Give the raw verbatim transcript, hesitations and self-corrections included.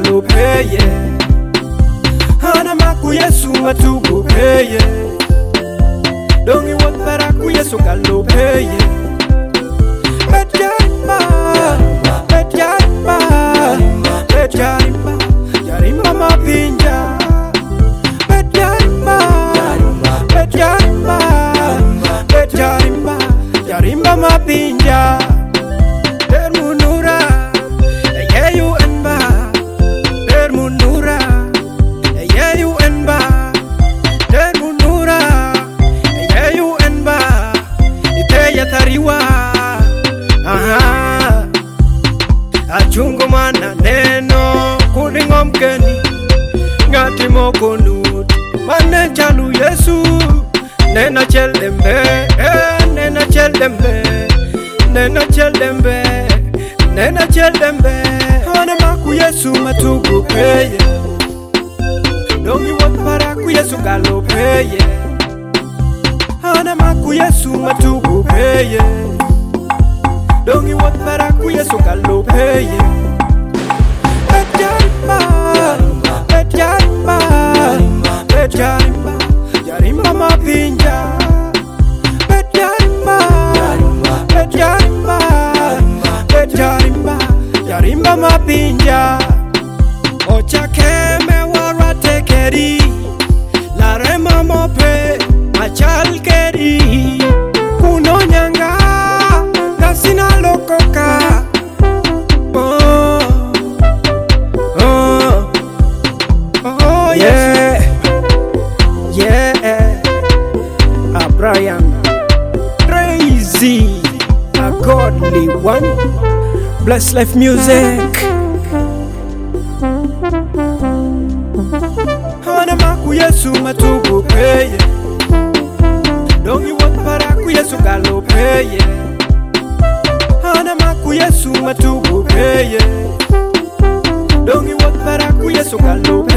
galopeye Hana maku Yesu matugu peye Dongi wat baraku Yesu galopeye Bejarimba Bejarimba Bejarimba Jarimba mapinja Bejarimba Bejarimba Bejarimba Jarimba mapinja Achungu mana neno kuningom keni ngati mokonut mane chalu Yesu nena chelembe eh, nena chelembe nena chelembe nena chelembe hana maku Yesu matugu peye dongi wat baraku Yesu galopeye hana maku Yesu matugu peye Dongi wat baraku Yesu galopeye Bejarimba Bejarimba Bejarimba Jarimba mapinja Bejarimba Bejarimba Bejarimba Jarimba mapinja Ocha keme warwa tekeri Larema mope machal keri Kuno nyanga Sina lokoka oh, oh, oh, yeah, yeah, uh, Brian, crazy, a godly one, bless life music. Hana maku Yesu matugu peye, dongi wat baraku Yesu galopeye. Hana maku Yesu matugu peye Dongi wat baraku Yesu galopeye